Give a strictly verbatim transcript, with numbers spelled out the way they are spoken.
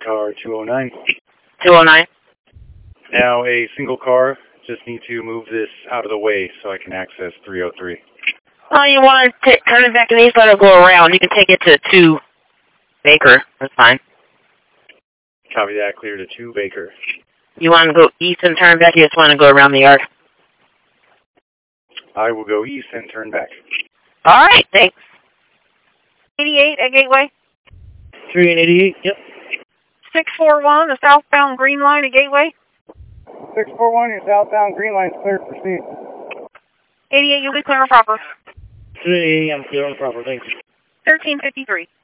car two oh nine. two oh nine. Now a single car. Just need to move this out of the way so I can access three oh three. Oh, you want to t turn it back and east, let it go around. You can take it to two Baker. That's fine. Copy that. Clear to two Baker. You want to go east and turn back, or you just want to go around the yard? I will go east and turn back. All right, thanks. eighty-eight at Gateway. three and eighty-eight, yep. six four one, the southbound Green Line at Gateway. six four one, your southbound Green Line is clear to proceed. eighty-eight, you'll be clear and proper. three, I'm clear and proper, thanks. thirteen fifty-three.